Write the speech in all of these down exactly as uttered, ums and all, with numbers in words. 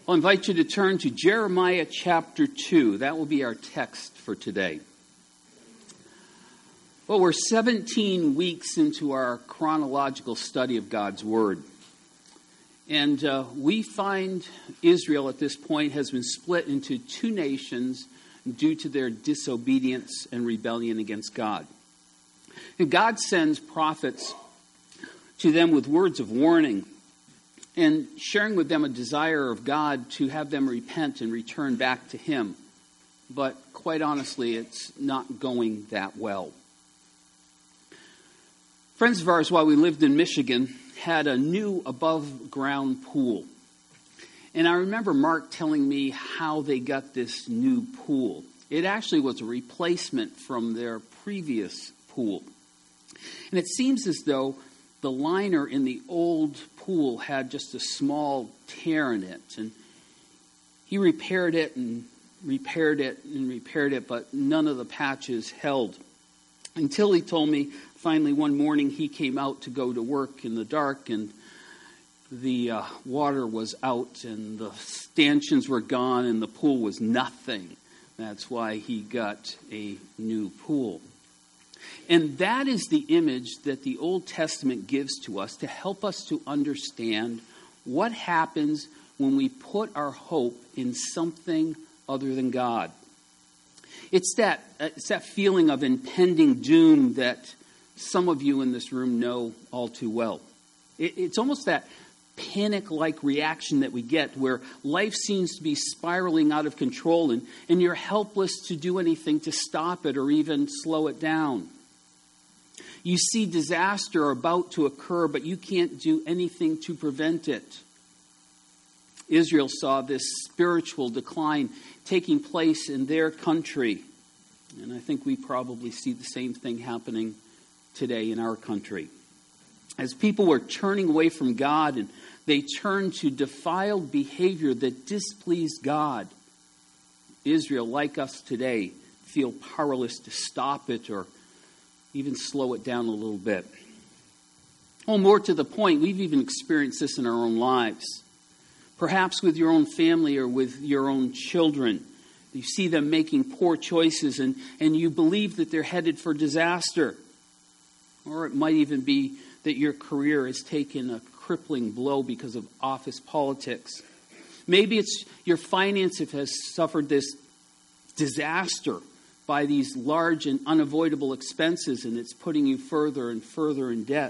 I'll invite you to turn to Jeremiah chapter two. That will be our text for today. Well, we're seventeen weeks into our chronological study of God's Word. And uh, we find Israel at this point has been split into two nations due to their disobedience and rebellion against God. And God sends prophets to them with words of warning and sharing with them a desire of God to have them repent and return back to Him. But quite honestly, it's not going that well. Friends of ours, while we lived in Michigan, had a new above-ground pool. And I remember Mark telling me how they got this new pool. It actually was a replacement from their previous pool. And it seems as though the liner in the old pool had just a small tear in it. And he repaired it and repaired it and repaired it, but none of the patches held. Until he told me, finally one morning he came out to go to work in the dark and the uh, water was out and the stanchions were gone and the pool was nothing. That's why he got a new pool. And that is the image that the Old Testament gives to us to help us to understand what happens when we put our hope in something other than God. It's that, it's that feeling of impending doom that some of you in this room know all too well. It, it's almost that panic-like reaction that we get where life seems to be spiraling out of control and, and you're helpless to do anything to stop it or even slow it down. You see disaster about to occur, but you can't do anything to prevent it. Israel saw this spiritual decline taking place in their country. And I think we probably see the same thing happening today in our country. As people were turning away from God and they turned to defiled behavior that displeased God, Israel, like us today, feel powerless to stop it or even slow it down a little bit. Oh, more to the point, we've even experienced this in our own lives. Perhaps with your own family or with your own children. You see them making poor choices and, and you believe that they're headed for disaster. Or it might even be that your career has taken a crippling blow because of office politics. Maybe it's your finances has suffered this disaster by these large and unavoidable expenses, and it's putting you further and further in debt.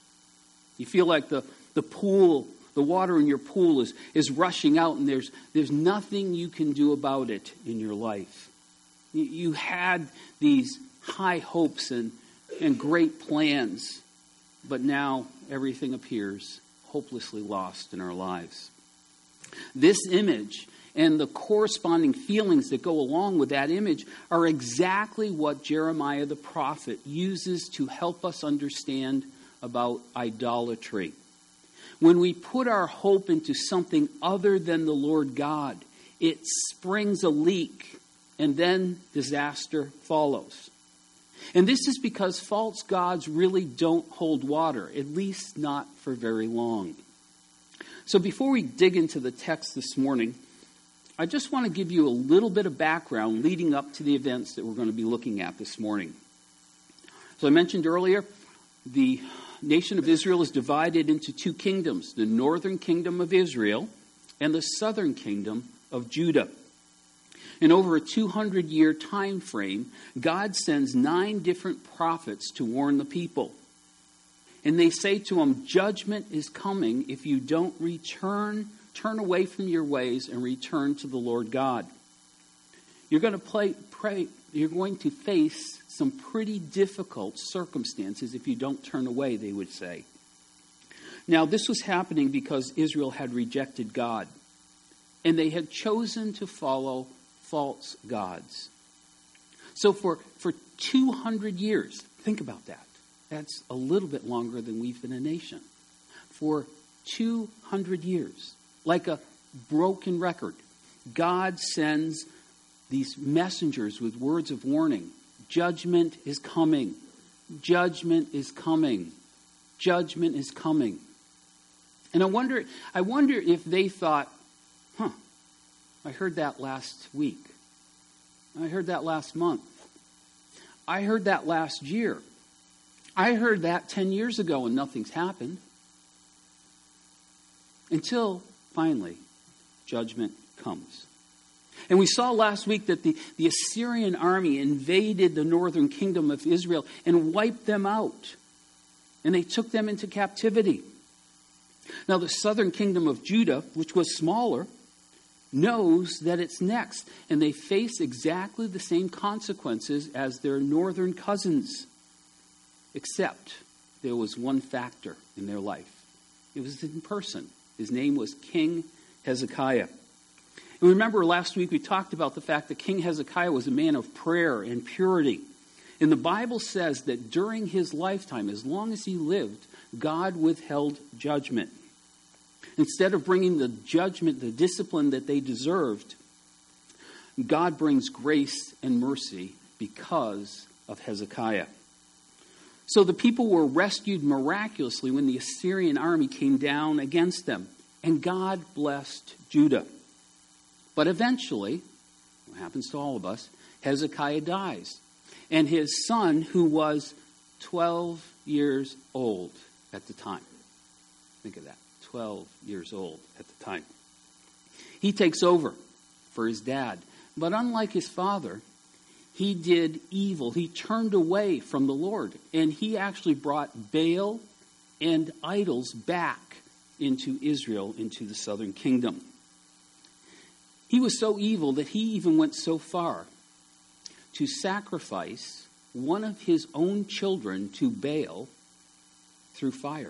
You feel like the, the pool, the water in your pool is, is rushing out, and there's, there's nothing you can do about it in your life. You, you had these high hopes and, and great plans, but now everything appears hopelessly lost in our lives. This image and the corresponding feelings that go along with that image are exactly what Jeremiah the prophet uses to help us understand about idolatry. When we put our hope into something other than the Lord God, it springs a leak and then disaster follows. And this is because false gods really don't hold water, at least not for very long. So before we dig into the text this morning, I just want to give you a little bit of background leading up to the events that we're going to be looking at this morning. So I mentioned earlier, the nation of Israel is divided into two kingdoms, the northern kingdom of Israel and the southern kingdom of Judah. And over a two hundred year time frame, God sends nine different prophets to warn the people. And they say to them, judgment is coming if you don't return Turn away from your ways and return to the Lord God. You're going to play, pray, you're going to face some pretty difficult circumstances if you don't turn away, they would say. Now, this was happening because Israel had rejected God, and they had chosen to follow false gods. So for, for two hundred years, think about that. That's a little bit longer than we've been a nation. For two hundred years. Like a broken record, God sends these messengers with words of warning. Judgment is coming. Judgment is coming. Judgment is coming. And I wonder, I wonder if they thought, huh, I heard that last week. I heard that last month. I heard that last year. I heard that ten years ago and nothing's happened. Until, finally, judgment comes. And we saw last week that the, the Assyrian army invaded the northern kingdom of Israel and wiped them out. And they took them into captivity. Now the southern kingdom of Judah, which was smaller, knows that it's next. And they face exactly the same consequences as their northern cousins. Except there was one factor in their life. It was in person. His name was King Hezekiah. And remember last week we talked about the fact that King Hezekiah was a man of prayer and purity. And the Bible says that during his lifetime, as long as he lived, God withheld judgment. Instead of bringing the judgment, the discipline that they deserved, God brings grace and mercy because of Hezekiah. So the people were rescued miraculously when the Assyrian army came down against them. And God blessed Judah. But eventually, what happens to all of us, Hezekiah dies. And his son, who was twelve years old at the time. Think of that. twelve years old at the time. He takes over for his dad. But unlike his father, he did evil. He turned away from the Lord. And he actually brought Baal and idols back into Israel, into the southern kingdom. He was so evil that he even went so far to sacrifice one of his own children to Baal through fire.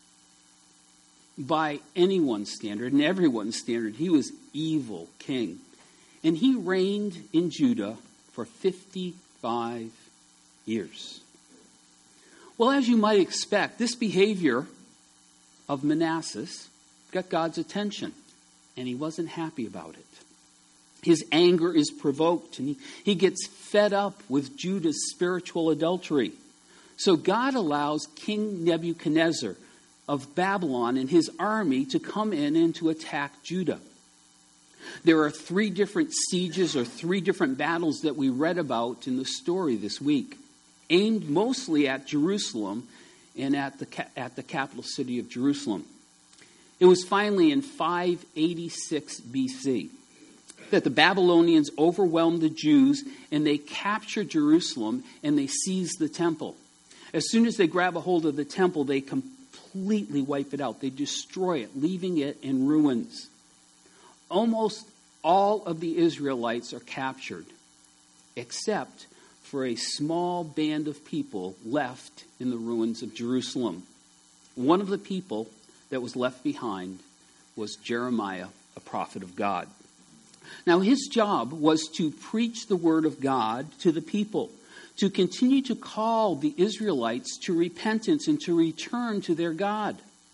By anyone's standard and everyone's standard, he was evil king. And he reigned in Judah for fifty-five years. Well, as you might expect, this behavior of Manasseh got God's attention, and he wasn't happy about it. His anger is provoked, and he, he gets fed up with Judah's spiritual adultery. So God allows King Nebuchadnezzar of Babylon and his army to come in and to attack Judah. There are three different sieges or three different battles that we read about in the story this week, aimed mostly at Jerusalem and at the at the capital city of Jerusalem. It was finally in five eighty-six B C that the Babylonians overwhelmed the Jews and they captured Jerusalem and they seized the temple. As soon as they grab a hold of the temple, they completely wipe it out. They destroy it, leaving it in ruins. Almost all of the Israelites are captured, except for a small band of people left in the ruins of Jerusalem. One of the people that was left behind was Jeremiah, a prophet of God. Now, his job was to preach the word of God to the people, to continue to call the Israelites to repentance and to return to their God.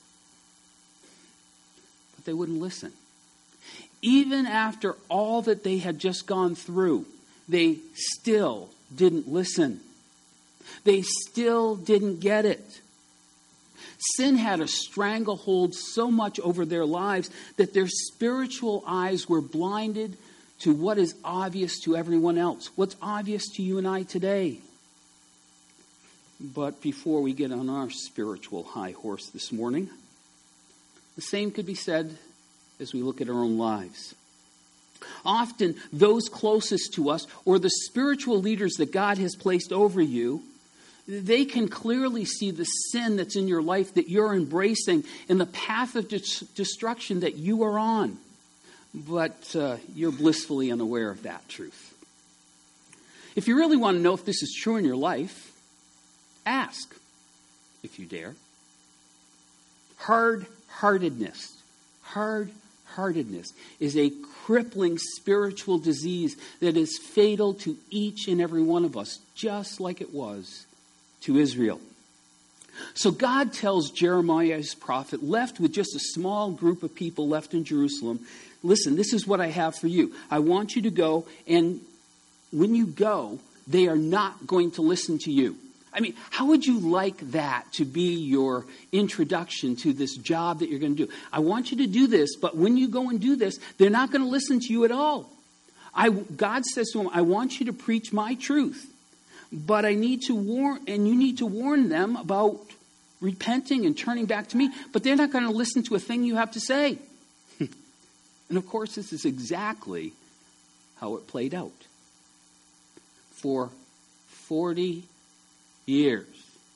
But they wouldn't listen. Even after all that they had just gone through, they still didn't listen. They still didn't get it. Sin had a stranglehold so much over their lives that their spiritual eyes were blinded to what is obvious to everyone else, what's obvious to you and I today. But before we get on our spiritual high horse this morning, the same could be said as we look at our own lives. Often, those closest to us, or the spiritual leaders that God has placed over you, they can clearly see the sin that's in your life that you're embracing and the path of dis- destruction that you are on. But uh, you're blissfully unaware of that truth. If you really want to know if this is true in your life, ask, if you dare. Hard-heartedness. Hard-heartedness is a crippling spiritual disease that is fatal to each and every one of us, just like it was to Israel. So God tells Jeremiah, his prophet, left with just a small group of people left in Jerusalem, listen, this is what I have for you. I want you to go, and when you go, they are not going to listen to you. I mean, how would you like that to be your introduction to this job that you're going to do? I want you to do this, but when you go and do this, they're not going to listen to you at all. I, God says to him, I want you to preach my truth, but I need to warn, and you need to warn them about repenting and turning back to me, but they're not going to listen to a thing you have to say. And of course, this is exactly how it played out. For forty years.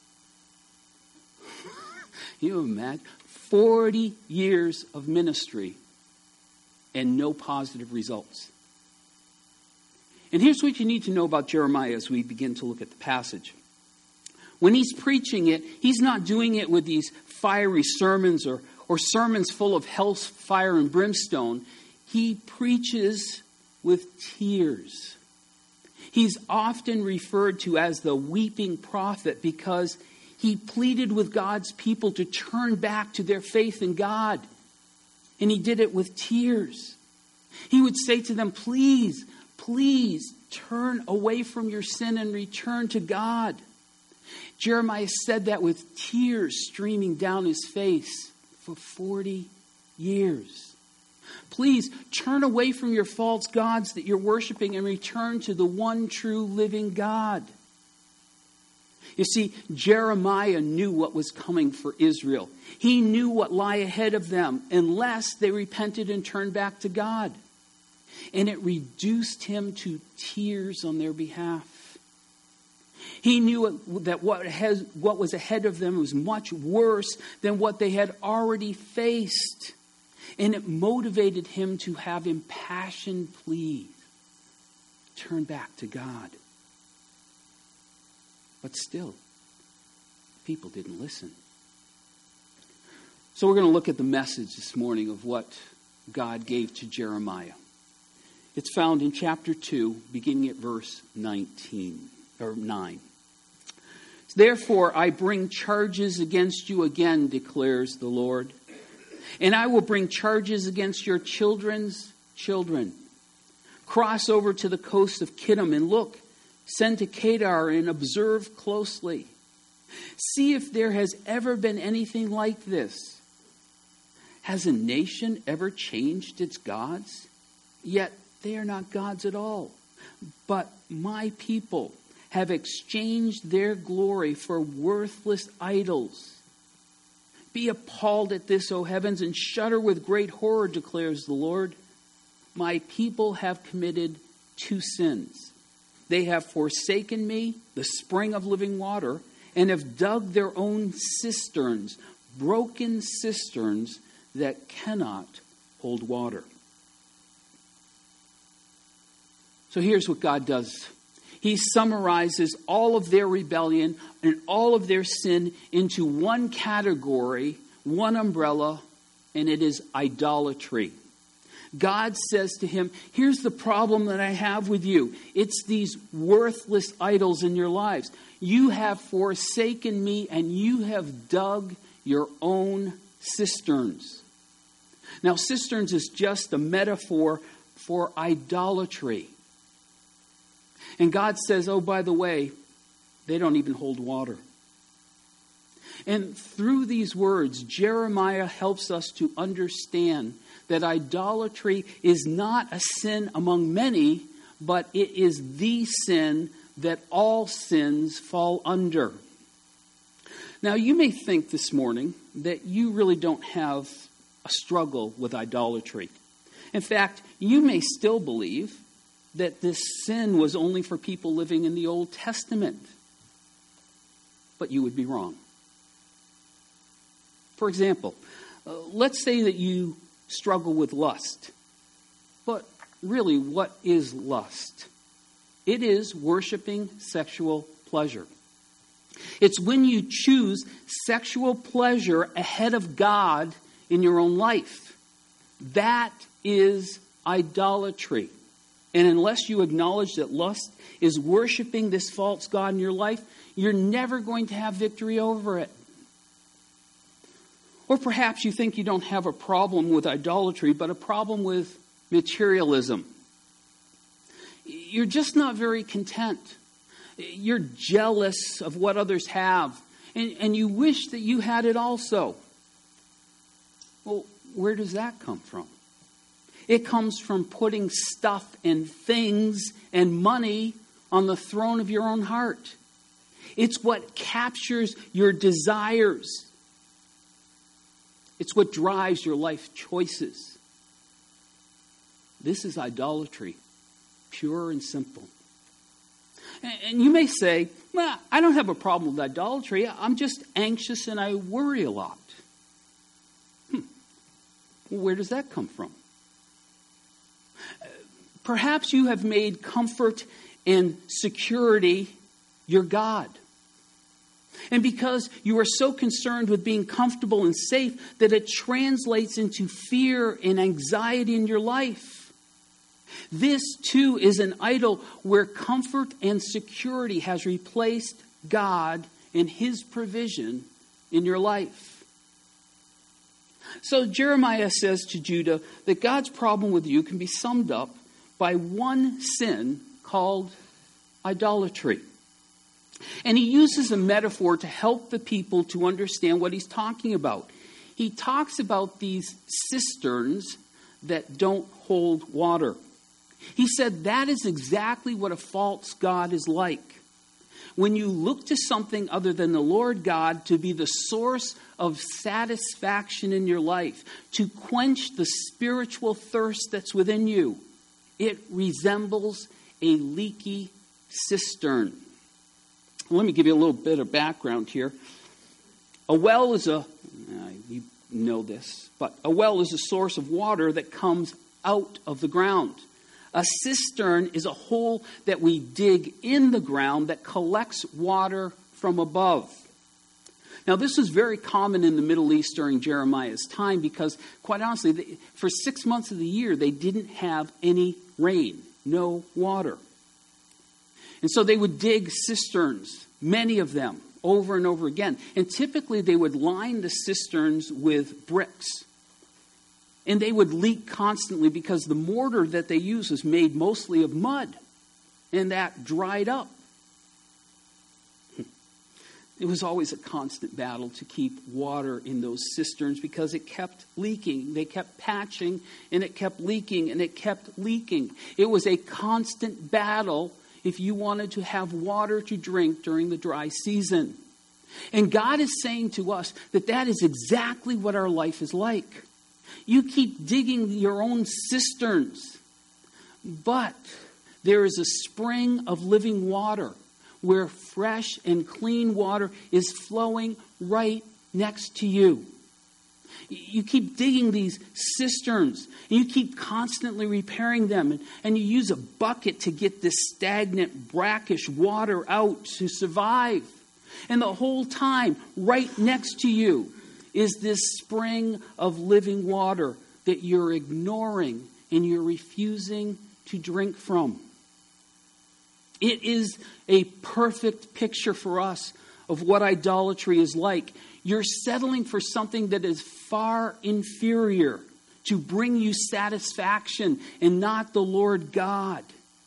You imagine? forty years of ministry and no positive results. And here's what you need to know about Jeremiah as we begin to look at the passage. When he's preaching it, he's not doing it with these fiery sermons or, or sermons full of hellfire and brimstone. He preaches with tears. He's often referred to as the weeping prophet because he pleaded with God's people to turn back to their faith in God. And he did it with tears. He would say to them, please, please turn away from your sin and return to God. Jeremiah said that with tears streaming down his face for forty years. Please turn away from your false gods that you're worshiping and return to the one true living God. You see, Jeremiah knew what was coming for Israel. He knew what lay ahead of them unless they repented and turned back to God. And it reduced him to tears on their behalf. He knew that what, has, what was ahead of them was much worse than what they had already faced. And it motivated him to have impassioned pleas. Turn back to God. But still, people didn't listen. So we're going to look at the message this morning of what God gave to Jeremiah. It's found in chapter two, beginning at verse nineteen, or nine. Therefore, I bring charges against you again, declares the Lord. And I will bring charges against your children's children. Cross over to the coast of Kittim and look. Send to Kedar and observe closely. See if there has ever been anything like this. Has a nation ever changed its gods? Yet they are not gods at all. But my people have exchanged their glory for worthless idols. Be appalled at this, O heavens, and shudder with great horror, declares the Lord. My people have committed two sins. They have forsaken me, the spring of living water, and have dug their own cisterns, broken cisterns that cannot hold water. So here's what God does. He summarizes all of their rebellion and all of their sin into one category, one umbrella, and it is idolatry. God says to him, here's the problem that I have with you. It's these worthless idols in your lives. You have forsaken me and you have dug your own cisterns. Now, cisterns is just a metaphor for idolatry. And God says, oh, by the way, they don't even hold water. And through these words, Jeremiah helps us to understand that idolatry is not a sin among many, but it is the sin that all sins fall under. Now, you may think this morning that you really don't have a struggle with idolatry. In fact, you may still believe that this sin was only for people living in the Old Testament. But you would be wrong. For example, uh, let's say that you struggle with lust. But really, what is lust? It is worshiping sexual pleasure. It's when you choose sexual pleasure ahead of God in your own life. That is idolatry. And unless you acknowledge that lust is worshiping this false god in your life, you're never going to have victory over it. Or perhaps you think you don't have a problem with idolatry, but a problem with materialism. You're just not very content. You're jealous of what others have, and, and you wish that you had it also. Well, where does that come from? It comes from putting stuff and things and money on the throne of your own heart. It's what captures your desires. It's what drives your life choices. This is idolatry, pure and simple. And you may say, well, I don't have a problem with idolatry. I'm just anxious and I worry a lot. Hmm. Well, where does that come from? Perhaps you have made comfort and security your God. And because you are so concerned with being comfortable and safe that it translates into fear and anxiety in your life. This too is an idol where comfort and security has replaced God and His provision in your life. So Jeremiah says to Judah that God's problem with you can be summed up by one sin called idolatry. And he uses a metaphor to help the people to understand what he's talking about. He talks about these cisterns that don't hold water. He said that is exactly what a false god is like. When you look to something other than the Lord God to be the source of satisfaction in your life, to quench the spiritual thirst that's within you, it resembles a leaky cistern. Let me give you a little bit of background here. A well is a, uh, you know this, but a well is a source of water that comes out of the ground. A cistern is a hole that we dig in the ground that collects water from above. Now, this was very common in the Middle East during Jeremiah's time because, quite honestly, they, for six months of the year, they didn't have any rain, no water. And so they would dig cisterns, many of them, over and over again. And typically they would line the cisterns with bricks. And they would leak constantly because the mortar that they used was made mostly of mud. And that dried up. It was always a constant battle to keep water in those cisterns because it kept leaking. They kept patching and it kept leaking and it kept leaking. It was a constant battle if you wanted to have water to drink during the dry season. And God is saying to us that that is exactly what our life is like. You keep digging your own cisterns, but there is a spring of living water where fresh and clean water is flowing right next to you. You keep digging these cisterns, and you keep constantly repairing them, and, and you use a bucket to get this stagnant, brackish water out to survive. And the whole time, right next to you, is this spring of living water that you're ignoring and you're refusing to drink from. It is a perfect picture for us of what idolatry is like. You're settling for something that is far inferior to bring you satisfaction and not the Lord God.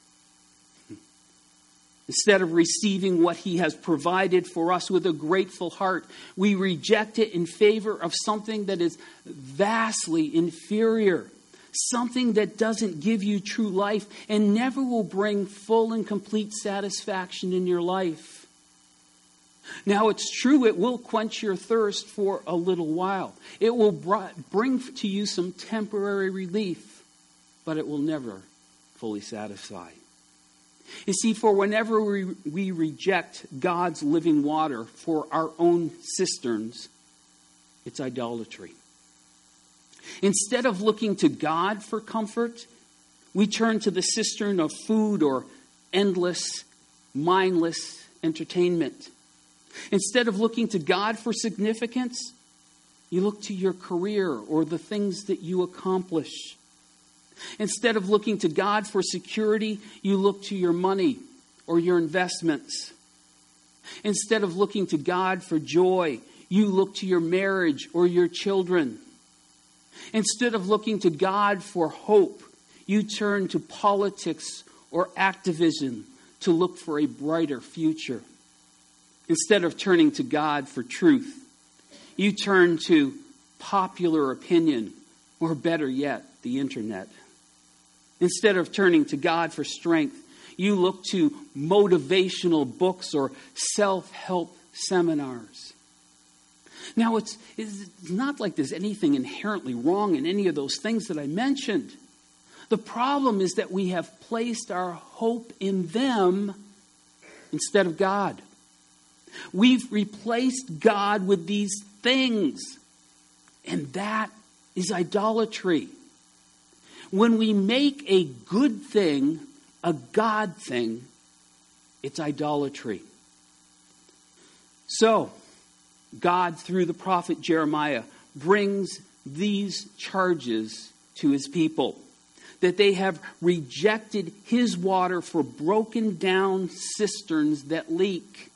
Instead of receiving what He has provided for us with a grateful heart, we reject it in favor of something that is vastly inferior. Something that doesn't give you true life and never will bring full and complete satisfaction in your life. Now, it's true, it will quench your thirst for a little while. It will bring to you some temporary relief, but it will never fully satisfy. You see, for whenever we, we reject God's living water for our own cisterns, it's idolatry. Instead of looking to God for comfort, we turn to the cistern of food or endless, mindless entertainment. Instead of looking to God for significance, you look to your career or the things that you accomplish. Instead of looking to God for security, you look to your money or your investments. Instead of looking to God for joy, you look to your marriage or your children. Instead of looking to God for hope, you turn to politics or activism to look for a brighter future. Instead of turning to God for truth, you turn to popular opinion, or better yet, the internet. Instead of turning to God for strength, you look to motivational books or self-help seminars. Now, it's, it's not like there's anything inherently wrong in any of those things that I mentioned. The problem is that we have placed our hope in them instead of God. We've replaced God with these things, and that is idolatry. When we make a good thing a God thing, it's idolatry. So, God, through the prophet Jeremiah, brings these charges to his people. That they have rejected his water for broken down cisterns that leak.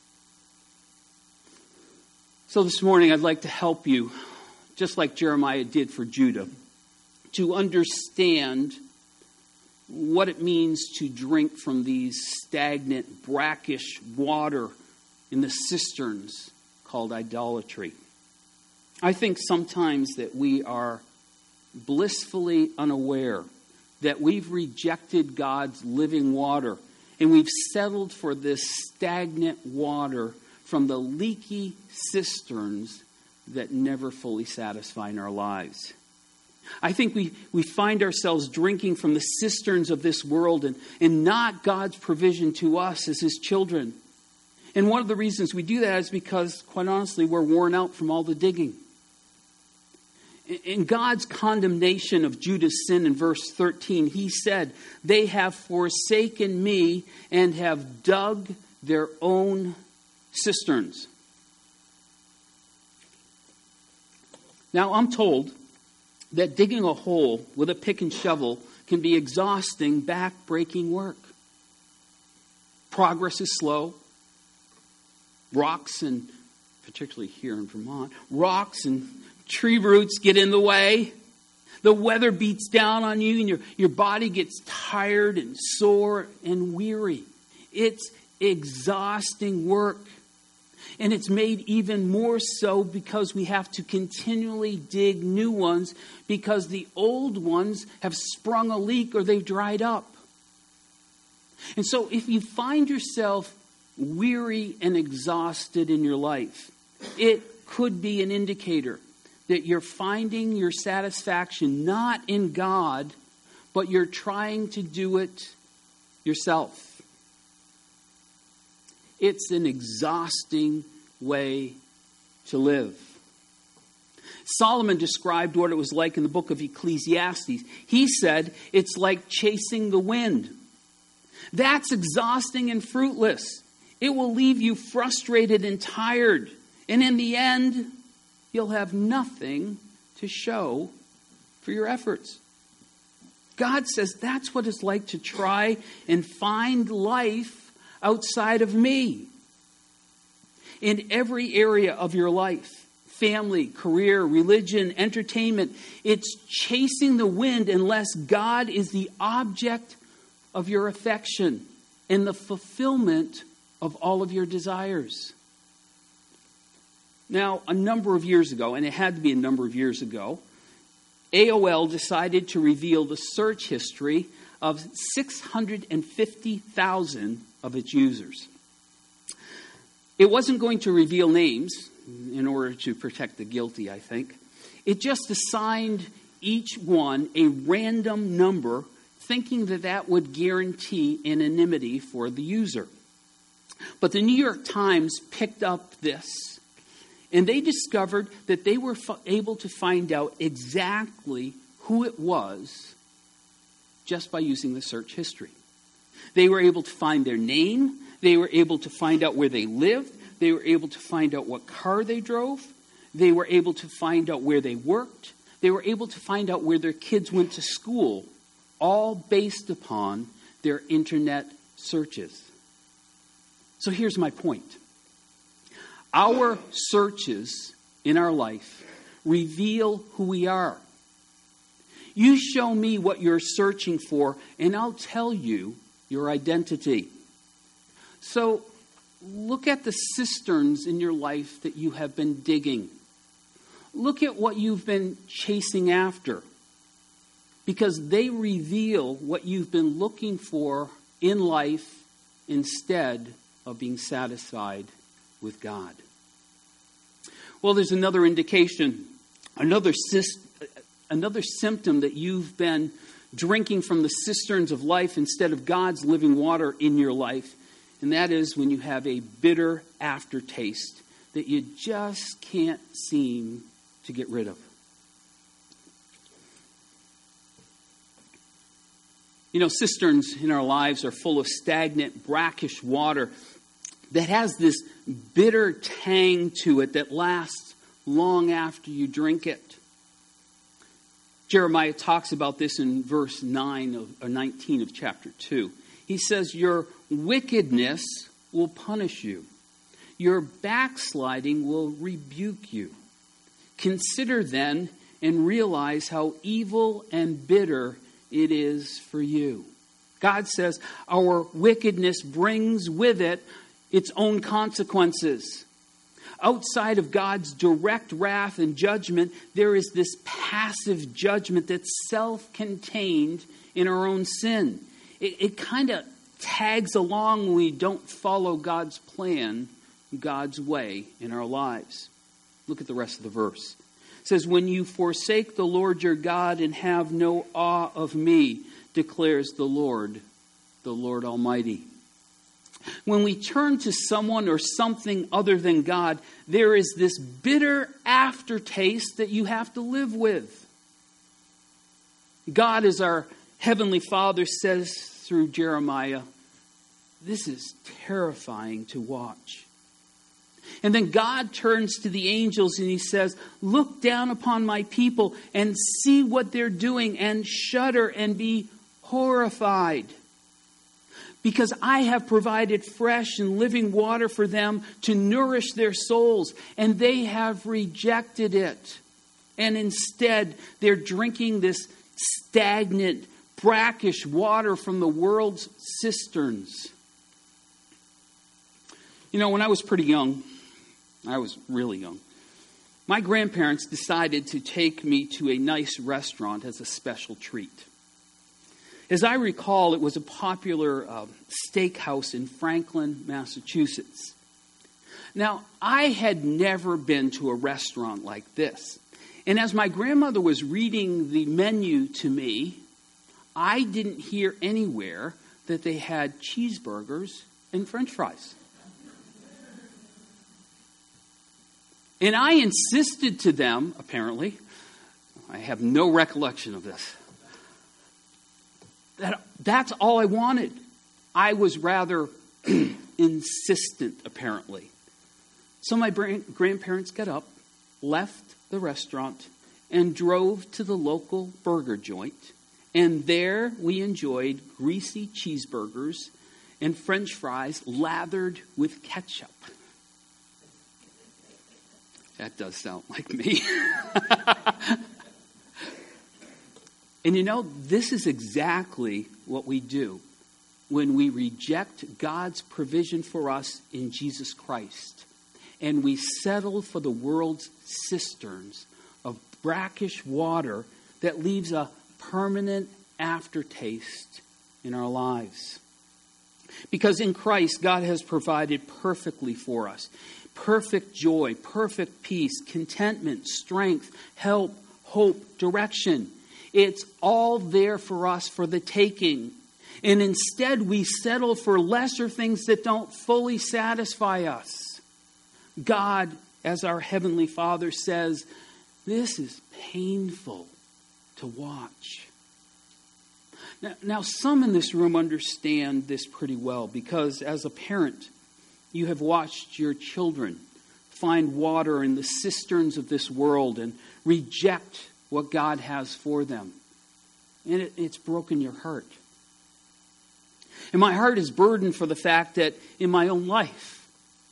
So this morning I'd like to help you, just like Jeremiah did for Judah, to understand what it means to drink from these stagnant, brackish water in the cisterns called idolatry. I think sometimes that we are blissfully unaware that we've rejected God's living water and we've settled for this stagnant water from the leaky cisterns that never fully satisfy in our lives. I think we, we find ourselves drinking from the cisterns of this world and, and not God's provision to us as his children. And one of the reasons we do that is because, quite honestly, we're worn out from all the digging. In God's condemnation of Judah's sin in verse thirteen, he said, "They have forsaken me and have dug their own cisterns." Now, I'm told that digging a hole with a pick and shovel can be exhausting, back-breaking work. Progress is slow. Rocks, and particularly here in Vermont, rocks and tree roots get in the way. The weather beats down on you and your, your body gets tired and sore and weary. It's exhausting work. And it's made even more so because we have to continually dig new ones because the old ones have sprung a leak or they've dried up. And so if you find yourself weary and exhausted in your life, it could be an indicator that you're finding your satisfaction not in God, but you're trying to do it yourself. It's an exhausting way to live. Solomon described what it was like in the book of Ecclesiastes. He said, it's like chasing the wind. That's exhausting and fruitless. It will leave you frustrated and tired. And in the end, you'll have nothing to show for your efforts. God says that's what it's like to try and find life outside of me. In every area of your life, family, career, religion, entertainment, it's chasing the wind unless God is the object of your affection and the fulfillment of all of your desires. Now, a number of years ago, and it had to be a number of years ago, A O L decided to reveal the search history of six hundred fifty thousand of its users. It wasn't going to reveal names in order to protect the guilty, I think. It just assigned each one a random number, thinking that that would guarantee anonymity for the user. But the New York Times picked up this, and they discovered that they were f- able to find out exactly who it was just by using the search history. They were able to find their name. They were able to find out where they lived. They were able to find out what car they drove. They were able to find out where they worked. They were able to find out where their kids went to school, all based upon their internet searches. So here's my point. Our searches in our life reveal who we are. You show me what you're searching for, and I'll tell you your identity. So look at the cisterns in your life that you have been digging. Look at what you've been chasing after, because they reveal what you've been looking for in life instead of being satisfied with God. Well, there's another indication, another cyst, another symptom that you've been drinking from the cisterns of life instead of God's living water in your life, and that is when you have a bitter aftertaste that you just can't seem to get rid of. You know, cisterns in our lives are full of stagnant, brackish water that has this bitter tang to it that lasts long after you drink it. Jeremiah talks about this in verse nine of, or nineteen of chapter two. He says, "Your wickedness will punish you. Your backsliding will rebuke you. Consider then and realize how evil and bitter it is for you." God says our wickedness brings with it its own consequences. Outside of God's direct wrath and judgment, there is this passive judgment that's self-contained in our own sin. It, it kind of tags along when we don't follow God's plan, God's way in our lives. Look at the rest of the verse. It says, "When you forsake the Lord your God and have no awe of me, declares the Lord, the Lord Almighty." When we turn to someone or something other than God, there is this bitter aftertaste that you have to live with. God, as our Heavenly Father says through Jeremiah, this is terrifying to watch. And then God turns to the angels and he says, "Look down upon my people and see what they're doing and shudder and be horrified. Because I have provided fresh and living water for them to nourish their souls, and they have rejected it. And instead, they're drinking this stagnant, brackish water from the world's cisterns." You know, when I was pretty young, I was really young, my grandparents decided to take me to a nice restaurant as a special treat. As I recall, it was a popular uh, steakhouse in Franklin, Massachusetts. Now, I had never been to a restaurant like this. And as my grandmother was reading the menu to me, I didn't hear anywhere that they had cheeseburgers and French fries. And I insisted to them, apparently, I have no recollection of this, that that's all I wanted. I was rather insistent, apparently. So my grandparents got up, left the restaurant, and drove to the local burger joint. And there we enjoyed greasy cheeseburgers and French fries lathered with ketchup. That does sound like me. And you know, this is exactly what we do when we reject God's provision for us in Jesus Christ. And we settle for the world's cisterns of brackish water that leaves a permanent aftertaste in our lives. Because in Christ, God has provided perfectly for us. Perfect joy, perfect peace, contentment, strength, help, hope, direction. It's all there for us for the taking. And instead we settle for lesser things that don't fully satisfy us. God, as our Heavenly Father, says, this is painful to watch. Now, now, some in this room understand this pretty well because as a parent, you have watched your children find water in the cisterns of this world and reject what God has for them. And it, it's broken your heart. And my heart is burdened for the fact that in my own life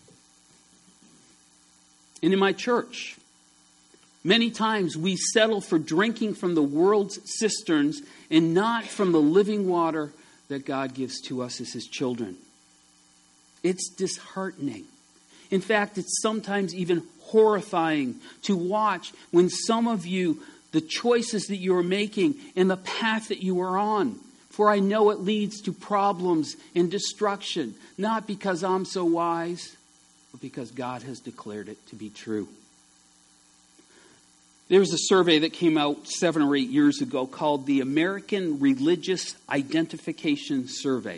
and in my church, many times we settle for drinking from the world's cisterns and not from the living water that God gives to us as His children. It's disheartening. In fact, it's sometimes even horrifying to watch when some of you, the choices that you are making and the path that you are on. For I know it leads to problems and destruction, not because I'm so wise, but because God has declared it to be true. There's a survey that came out seven or eight years ago called the American Religious Identification Survey.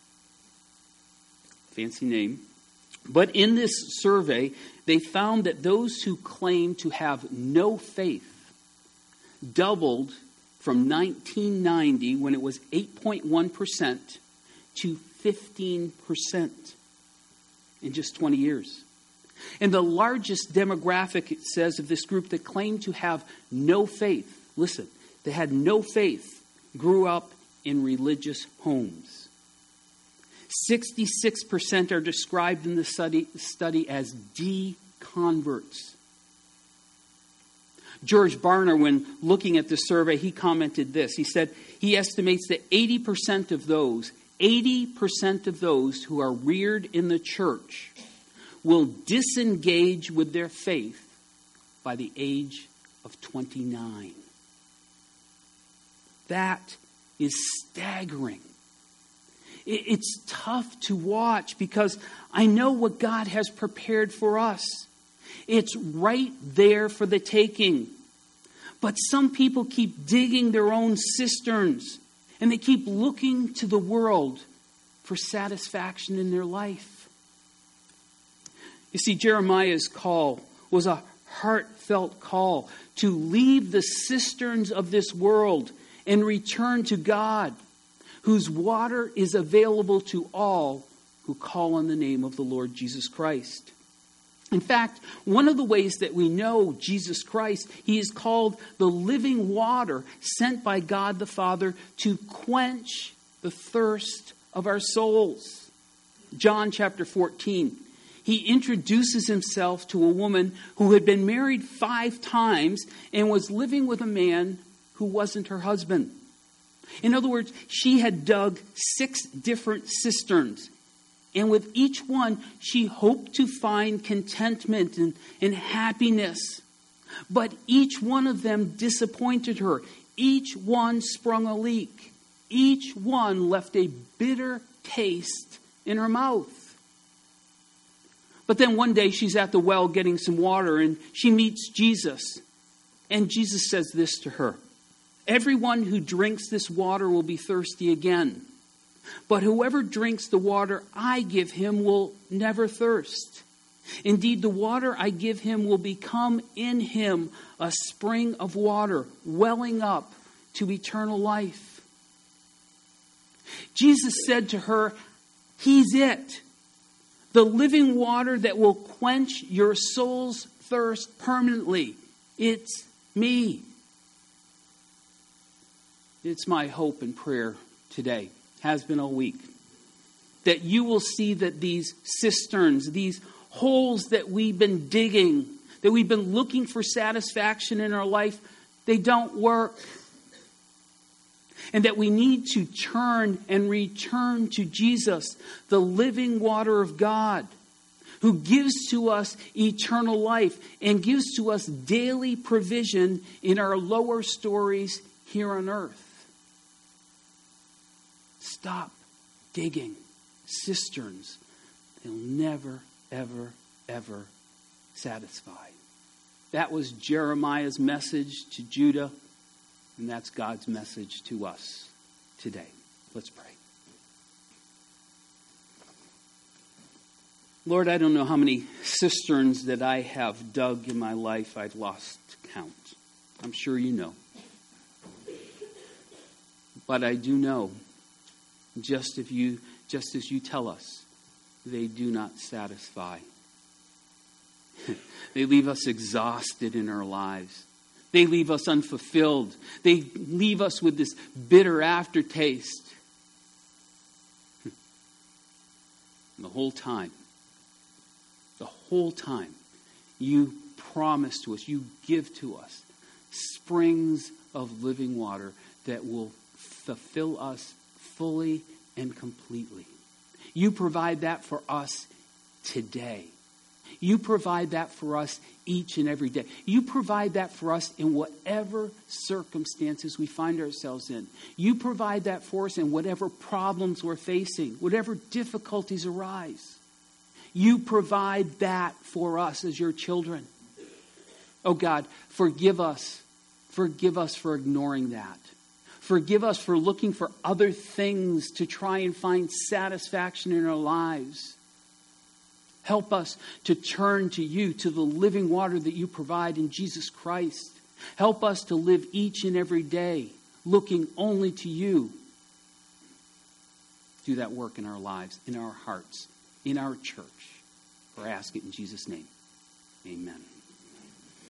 Fancy name. But in this survey, they found that those who claim to have no faith doubled from nineteen ninety, when it was eight point one percent, to fifteen percent in just twenty years. And the largest demographic, it says, of this group that claimed to have no faith, listen, they had no faith, grew up in religious homes. sixty-six percent are described in the study, study as de-converts. George Barna, when looking at the survey, he commented this. He said he estimates that eighty percent of those, eighty percent of those who are reared in the church will disengage with their faith by the age of twenty-nine. That is staggering. It's tough to watch because I know what God has prepared for us. It's right there for the taking. But some people keep digging their own cisterns and they keep looking to the world for satisfaction in their life. You see, Jeremiah's call was a heartfelt call to leave the cisterns of this world and return to God, whose water is available to all who call on the name of the Lord Jesus Christ. In fact, one of the ways that we know Jesus Christ, he is called the living water sent by God the Father to quench the thirst of our souls. John chapter fourteen, he introduces himself to a woman who had been married five times and was living with a man who wasn't her husband. In other words, she had dug six different cisterns. And with each one, she hoped to find contentment and, and happiness. But each one of them disappointed her. Each one sprung a leak. Each one left a bitter taste in her mouth. But then one day she's at the well getting some water and she meets Jesus. And Jesus says this to her: "Everyone who drinks this water will be thirsty again. But whoever drinks the water I give him will never thirst. Indeed, the water I give him will become in him a spring of water, welling up to eternal life." Jesus said to her, "He's it. The living water that will quench your soul's thirst permanently. It's me." It's my hope and prayer today, has been all week, that you will see that these cisterns, these holes that we've been digging, that we've been looking for satisfaction in our life, they don't work. And that we need to turn and return to Jesus, the living water of God, who gives to us eternal life and gives to us daily provision in our lower stories here on earth. Stop digging cisterns. They'll never, ever, ever satisfy. That was Jeremiah's message to Judah, and that's God's message to us today. Let's pray. Lord, I don't know how many cisterns that I have dug in my life. I've lost count. I'm sure you know. But I do know, just if you, just as you tell us, they do not satisfy. They leave us exhausted in our lives. They leave us unfulfilled. They leave us with this bitter aftertaste. And the whole time, the whole time, you promise to us, you give to us springs of living water that will fulfill us fully and completely. You provide that for us today. You provide that for us each and every day. You provide that for us in whatever circumstances we find ourselves in. You provide that for us in whatever problems we're facing, whatever difficulties arise. You provide that for us as your children. Oh God, forgive us. Forgive us for ignoring that. Forgive us for looking for other things to try and find satisfaction in our lives. Help us to turn to you, to the living water that you provide in Jesus Christ. Help us to live each and every day looking only to you. Do that work in our lives, in our hearts, in our church. For I ask it in Jesus' name. Amen.